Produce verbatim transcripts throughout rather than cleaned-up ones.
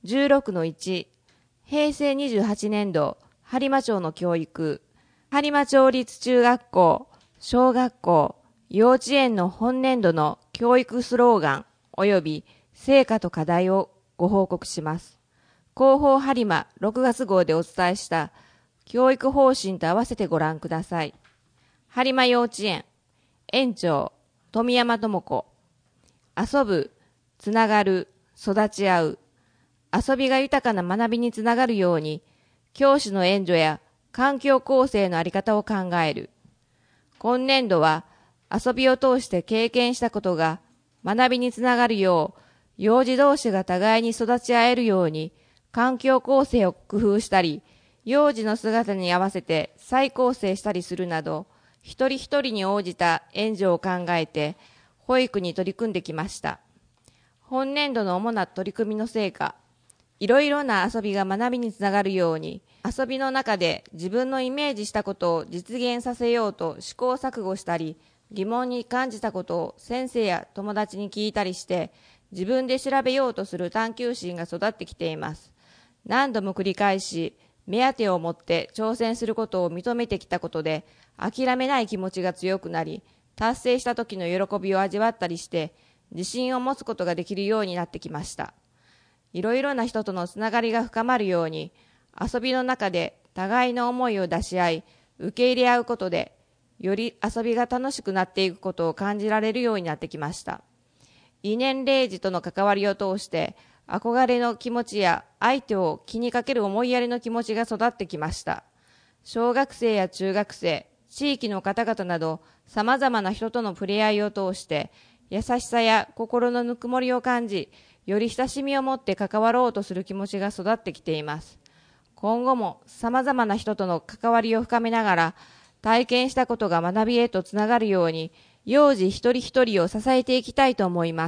じゅうろくのいち、へいせいにじゅうはちねんど播磨町の教育、播磨町立中学校、小学校、幼稚園の本年度の教育スローガン及び成果と課題をご報告します。広報播磨ろくがつ号でお伝えした教育方針と合わせてご覧ください。播磨幼稚園、園長、富山智子。遊ぶ、つながる、育ち合う。遊びが豊かな学びにつながるように、教師の援助や環境構成のあり方を考える。今年度は、遊びを通して経験したことが学びにつながるよう、幼児同士が互いに育ち合えるように、環境構成を工夫したり、幼児の姿に合わせて再構成したりするなど、一人一人に応じた援助を考えて、保育に取り組んできました。本年度の主な取り組みの成果、いろいろな遊びが学びにつながるように、遊びの中で自分のイメージしたことを実現させようと試行錯誤したり、疑問に感じたことを先生や友達に聞いたりして、自分で調べようとする探求心が育ってきています。何度も繰り返し、目当てを持って挑戦することを認めてきたことで、諦めない気持ちが強くなり、達成した時の喜びを味わったりして、自信を持つことができるようになってきました。いろいろな人とのつながりが深まるように、遊びの中で互いの思いを出し合い、受け入れ合うことで、より遊びが楽しくなっていくことを感じられるようになってきました。異年齢児との関わりを通して、憧れの気持ちや相手を気にかける思いやりの気持ちが育ってきました。小学生や中学生、地域の方々など、様々な人との触れ合いを通して、優しさや心のぬくもりを感じ、より親しみを持って関わろうとする気持ちが育ってきています。今後も様々な人との関わりを深めながら、体験したことが学びへとつながるように、幼児一人一人を支えていきたいと思います。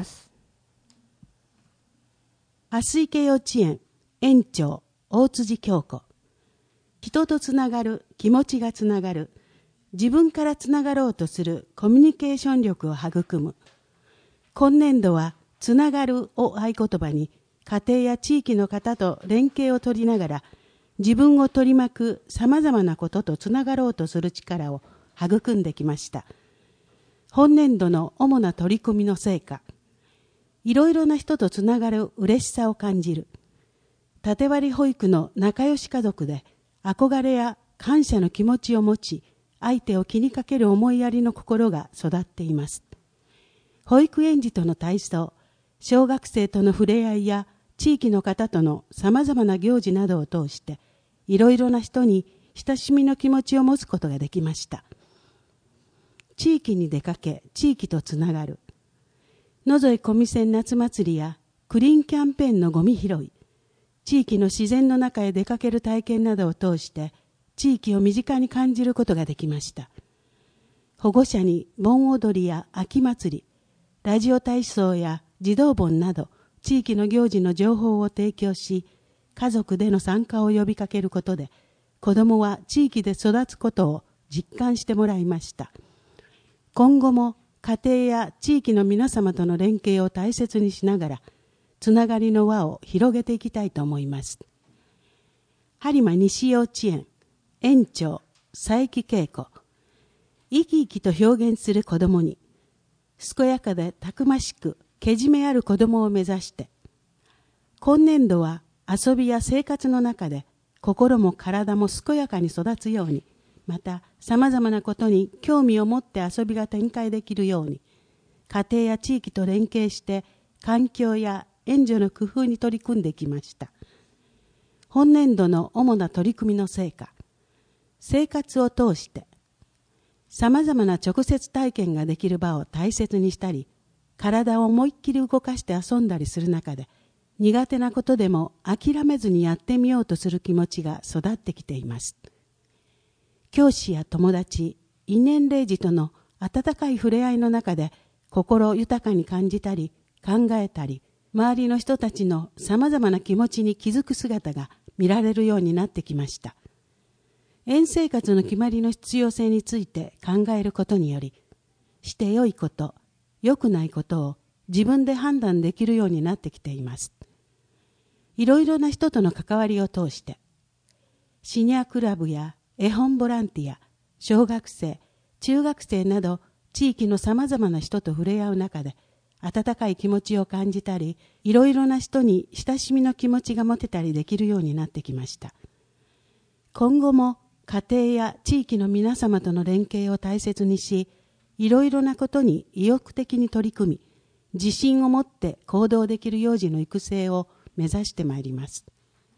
蓮池幼稚園園長大辻京子。人とつながる、気持ちがつながる、自分からつながろうとするコミュニケーション力を育む。今年度はつながるを合言葉に、家庭や地域の方と連携を取りながら、自分を取り巻く様々なこととつながろうとする力を育んできました。本年度の主な取り組みの成果、いろいろな人とつながる嬉しさを感じる。縦割り保育の仲良し家族で、憧れや感謝の気持ちを持ち、相手を気にかける思いやりの心が育っています。保育園児との体操、小学生との触れ合いや地域の方との様々な行事などを通して、いろいろな人に親しみの気持ちを持つことができました。地域に出かけ、地域とつながる。野添小見線夏祭りやクリーンキャンペーンのゴミ拾い、地域の自然の中へ出かける体験などを通して、地域を身近に感じることができました。保護者に盆踊りや秋祭り、ラジオ体操や児童盆など地域の行事の情報を提供し、家族での参加を呼びかけることで、子どもは地域で育つことを実感してもらいました。今後も家庭や地域の皆様との連携を大切にしながら、つながりの輪を広げていきたいと思います。播磨西幼稚園園長佐伯恵子。生き生きと表現する子どもに、健やかでたくましくけじめある子どもを目指して、今年度は遊びや生活の中で心も体も健やかに育つように、また様々なことに興味を持って遊びが展開できるように、家庭や地域と連携して環境や援助の工夫に取り組んできました。本年度の主な取り組みの成果、生活を通して様々な直接体験ができる場を大切にしたり、体を思いっきり動かして遊んだりする中で、苦手なことでも諦めずにやってみようとする気持ちが育ってきています。教師や友達、異年齢児との温かい触れ合いの中で心豊かに感じたり考えたり、周りの人たちの様々な気持ちに気づく姿が見られるようになってきました。園生活の決まりの必要性について考えることにより、して良いこと、良くないことを自分で判断できるようになってきています。 いろいろな人との関わりを通して、シニアクラブや絵本ボランティア、小学生、中学生など地域のさまざまな人と触れ合う中で、温かい気持ちを感じたり、いろいろな人に親しみの気持ちが持てたりできるようになってきました。今後も家庭や地域の皆様との連携を大切にし、いろいろなことに意欲的に取り組み、自信を持って行動できる幼児の育成を目指してまいります。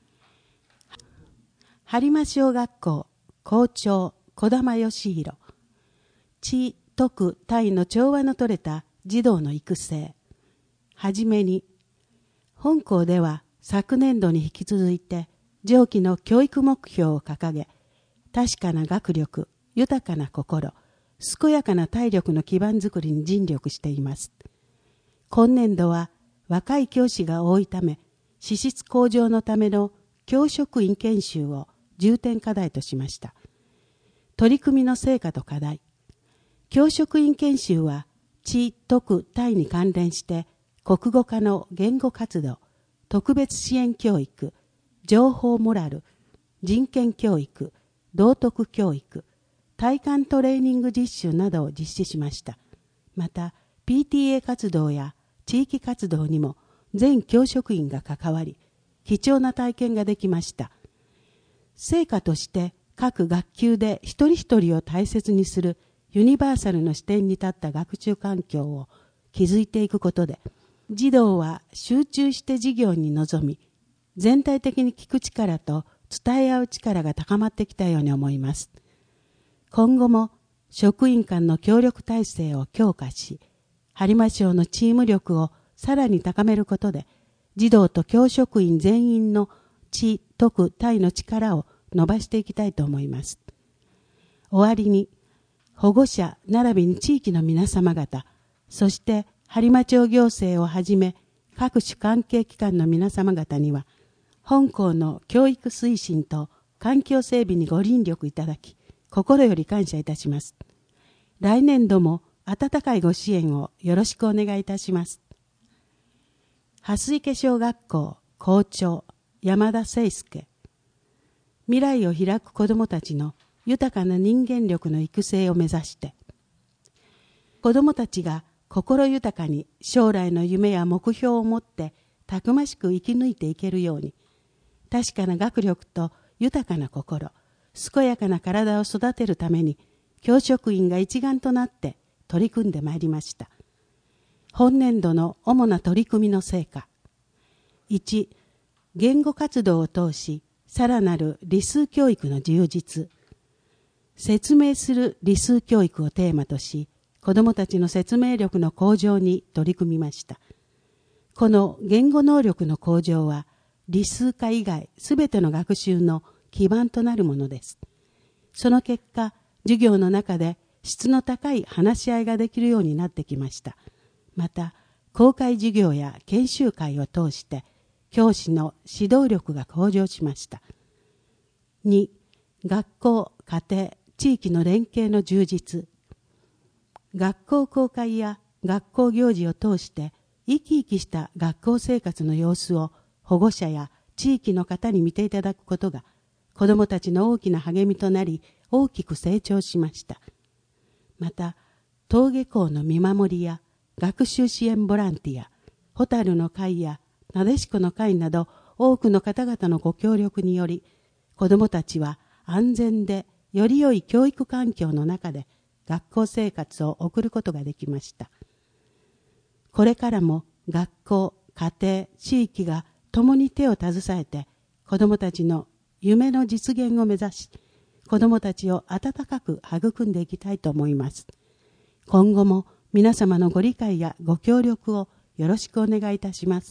播磨小学校校長児玉義弘、知徳体の調和の取れた児童の育成。はじめに、本校では昨年度に引き続いて上記の教育目標を掲げ、確かな学力、豊かな心、健やかな体力の基盤づくりに尽力しています。今年度は若い教師が多いため、資質向上のための教職員研修を重点課題としました。取り組みの成果と課題。教職員研修は、知徳体に関連して、国語科の言語活動、特別支援教育、情報モラル、人権教育、道徳教育、体感トレーニング実習などを実施しました。また、ピーティーエー 活動や地域活動にも全教職員が関わり、貴重な体験ができました。成果として各学級で一人一人を大切にするユニバーサルの視点に立った学習環境を築いていくことで、児童は集中して授業に臨み、全体的に聞く力と伝え合う力が高まってきたように思います。今後も職員間の協力体制を強化し、播磨小のチーム力をさらに高めることで、児童と教職員全員の知徳体の力を伸ばしていきたいと思います。終わりに、保護者並びに地域の皆様方、そして播磨町行政をはじめ各種関係機関の皆様方には、本校の教育推進と環境整備にご尽力いただき、心より感謝いたします。来年度も温かいご支援をよろしくお願いいたします。蓮池小学校校長山田誠介、未来を開く子どもたちの豊かな人間力の育成を目指して、子どもたちが心豊かに将来の夢や目標を持ってたくましく生き抜いていけるように、確かな学力と豊かな心、健やかな体を育てるために、教職員が一丸となって取り組んでまいりました。本年度の主な取り組みの成果。いち、言語活動を通し、さらなる理数教育の充実。説明する理数教育をテーマとし、子どもたちの説明力の向上に取り組みました。この言語能力の向上は、理数科以外すべての学習の基盤となるものです。その結果、授業の中で質の高い話し合いができるようになってきました。また、公開授業や研修会を通して、教師の指導力が向上しました。に、学校、家庭、地域の連携の充実。学校公開や学校行事を通して、生き生きした学校生活の様子を保護者や地域の方に見ていただくことが、子どもたちの大きな励みとなり、大きく成長しました。また、登下校の見守りや学習支援ボランティア、ホタルの会やなでしこの会など多くの方々のご協力により、子どもたちは安全でより良い教育環境の中で学校生活を送ることができました。これからも学校、家庭、地域が共に手を携えて、子どもたちの夢の実現を目指し、子どもたちを温かく育んでいきたいと思います。今後も皆様のご理解やご協力をよろしくお願いいたします。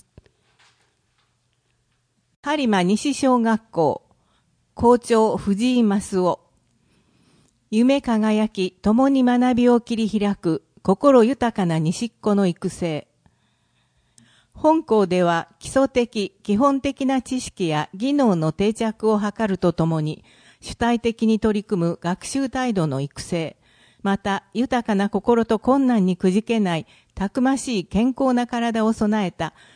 播磨西小学校校長藤井益夫、夢輝き共に学びを切り開く心豊かな西っ子の育成。本校では基礎的、基本的な知識や技能の定着を図るとともに、主体的に取り組む学習態度の育成、また豊かな心と困難にくじけないたくましい健康な体を備えた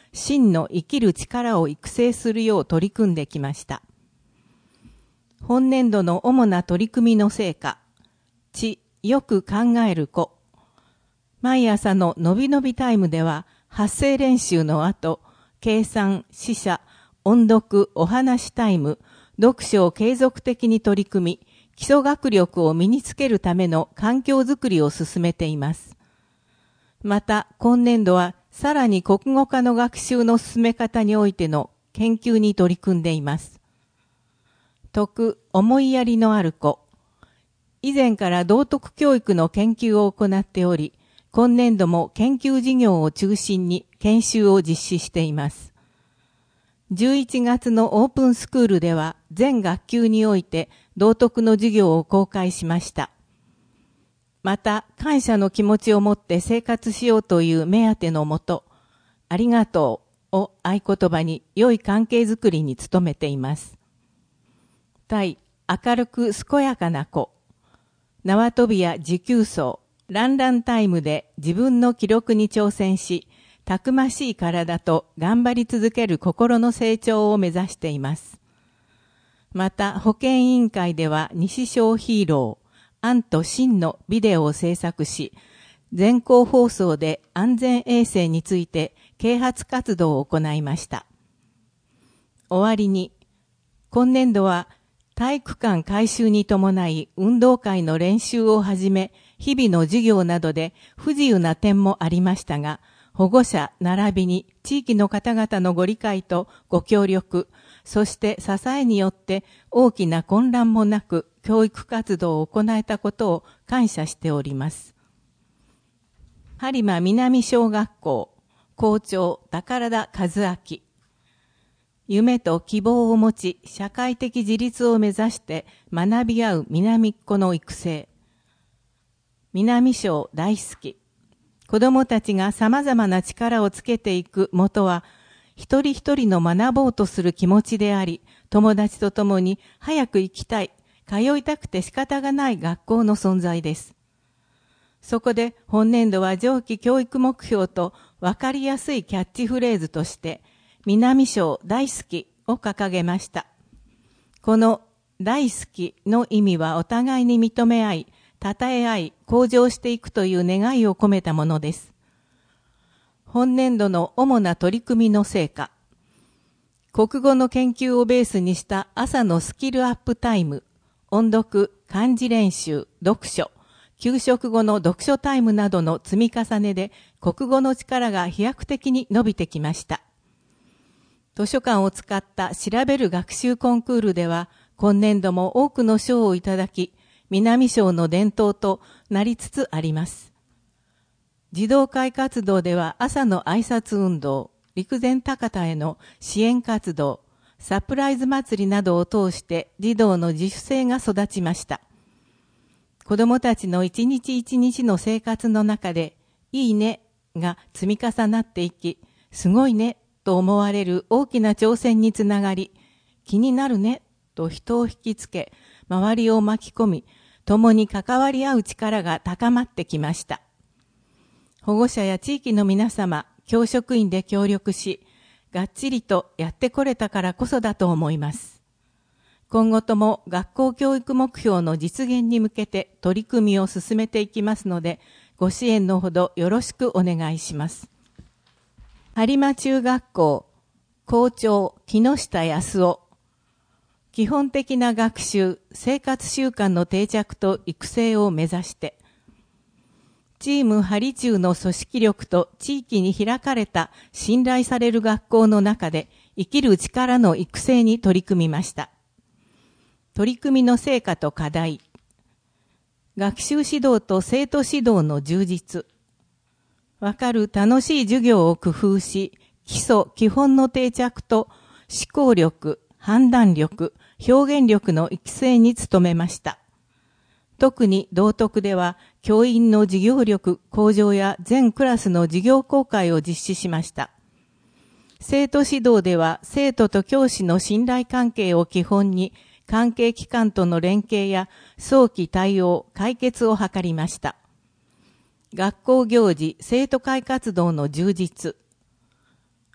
真の生きる力を育成するよう取り組んできました。本年度の主な取り組みの成果、知、よく考える子。毎朝ののびのびタイムでは、発声練習の後、計算、試写、音読、お話タイム、読書を継続的に取り組み、基礎学力を身につけるための環境づくりを進めています。また、今年度はさらに国語科の学習の進め方においての研究に取り組んでいます。徳、思いやりのある子。以前から道徳教育の研究を行っており、今年度も研究事業を中心に研修を実施しています。じゅういちがつのオープンスクールでは全学級において道徳の授業を公開しました。また、感謝の気持ちを持って生活しようという目当てのもと、ありがとうを合言葉に良い関係づくりに努めています。対、明るく健やかな子。縄跳びや持久走、ランランタイムで自分の記録に挑戦し、たくましい体と頑張り続ける心の成長を目指しています。また、保健委員会では西小ヒーロー、安と真のビデオを制作し、全校放送で安全衛生について啓発活動を行いました。終わりに、今年度は体育館改修に伴い運動会の練習をはじめ、日々の授業などで不自由な点もありましたが、保護者並びに地域の方々のご理解とご協力、そして支えによって大きな混乱もなく教育活動を行えたことを感謝しております。播磨南小学校校長宝田和明。夢と希望を持ち社会的自立を目指して学び合う南っ子の育成。南小大好き。子供たちが様々な力をつけていく元は、一人一人の学ぼうとする気持ちであり、友達と共に早く行きたい、通いたくて仕方がない学校の存在です。そこで本年度は上記教育目標と分かりやすいキャッチフレーズとして、南小大好きを掲げました。この大好きの意味はお互いに認め合い、称え合い、向上していくという願いを込めたものです。本年度の主な取り組みの成果。国語の研究をベースにした朝のスキルアップタイム、音読、漢字練習、読書、給食後の読書タイムなどの積み重ねで国語の力が飛躍的に伸びてきました。図書館を使った調べる学習コンクールでは、今年度も多くの賞をいただき、南小の伝統となりつつあります。児童会活動では朝の挨拶運動、陸前高田への支援活動、サプライズ祭りなどを通して児童の自主性が育ちました。子どもたちの一日一日の生活の中で、いいねが積み重なっていき、すごいねと思われる大きな挑戦につながり、気になるねと人を引きつけ、周りを巻き込み、共に関わり合う力が高まってきました。保護者や地域の皆様、教職員で協力し、がっちりとやってこれたからこそだと思います。今後とも学校教育目標の実現に向けて取り組みを進めていきますので、ご支援のほどよろしくお願いします。播磨中学校校長木下康夫。基本的な学習、生活習慣の定着と育成を目指して、チーム播中の組織力と地域に開かれた信頼される学校の中で生きる力の育成に取り組みました。取り組みの成果と課題。学習指導と生徒指導の充実。わかる楽しい授業を工夫し、基礎、基本の定着と思考力、判断力、表現力の育成に努めました。特に道徳では教員の授業力向上や全クラスの授業公開を実施しました。生徒指導では生徒と教師の信頼関係を基本に関係機関との連携や早期対応、解決を図りました。学校行事、生徒会活動の充実。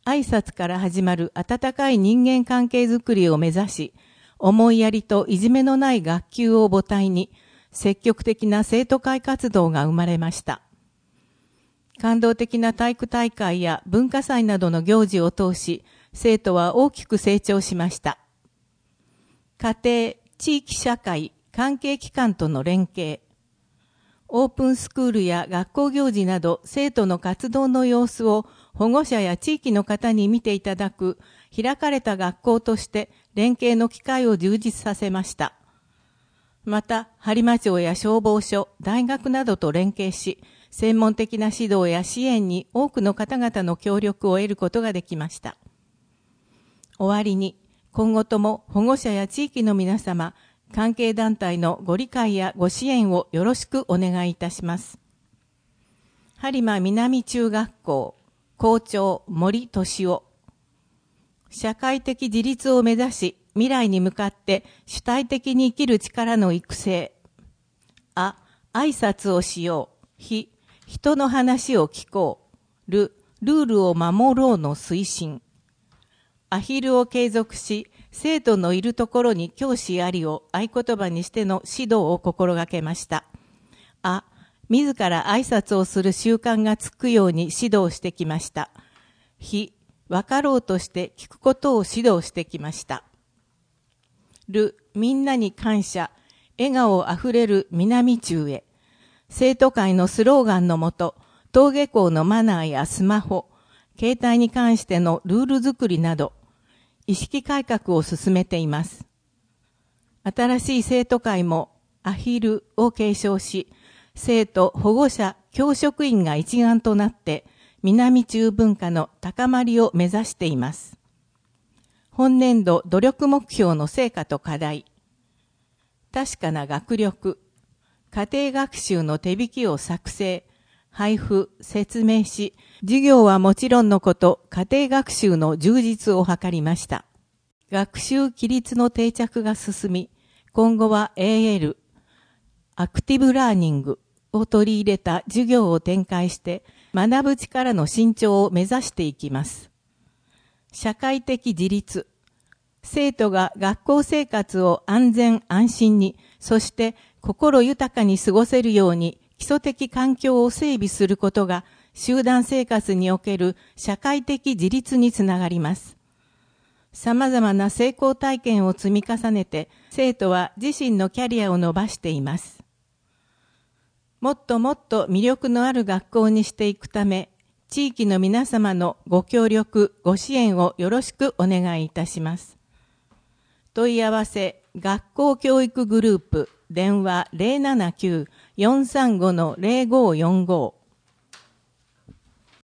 挨拶から始まる温かい人間関係づくりを目指し、思いやりといじめのない学級を母体に、積極的な生徒会活動が生まれました。感動的な体育大会や文化祭などの行事を通し、生徒は大きく成長しました。家庭、地域社会、関係機関との連携、オープンスクールや学校行事など生徒の活動の様子を保護者や地域の方に見ていただく開かれた学校として連携の機会を充実させました。また、播磨町や消防署、大学などと連携し、専門的な指導や支援に多くの方々の協力を得ることができました。終わりに、今後とも保護者や地域の皆様、関係団体のご理解やご支援をよろしくお願いいたします。播磨南中学校、校長森俊夫。社会的自立を目指し、未来に向かって主体的に生きる力の育成。あ、挨拶をしよう。ひ、人の話を聞こう。る、ルールを守ろうの推進。アヒルを継続し、生徒のいるところに教師ありを合言葉にしての指導を心がけました。あ、自ら挨拶をする習慣がつくように指導してきました。ひ、分かろうとして聞くことを指導してきました。る、みんなに感謝、笑顔あふれる南中へ。生徒会のスローガンのもと、登下校のマナーやスマホ、携帯に関してのルール作りなど、意識改革を進めています。新しい生徒会もアヒルを継承し、生徒、保護者、教職員が一丸となって、南中文化の高まりを目指しています。本年度努力目標の成果と課題。確かな学力。家庭学習の手引きを作成、配布、説明し、授業はもちろんのこと、家庭学習の充実を図りました。学習規律の定着が進み、今後は エーエル、アクティブラーニングを取り入れた授業を展開して、学ぶ力の伸長を目指していきます。社会的自立。生徒が学校生活を安全安心に、そして心豊かに過ごせるように基礎的環境を整備することが集団生活における社会的自立につながります。様々な成功体験を積み重ねて、生徒は自身のキャリアを伸ばしています。もっともっと魅力のある学校にしていくため、地域の皆様のご協力、ご支援をよろしくお願いいたします。問い合わせ、学校教育グループ、電話 ゼロななきゅう よんさんご ゼロごよんご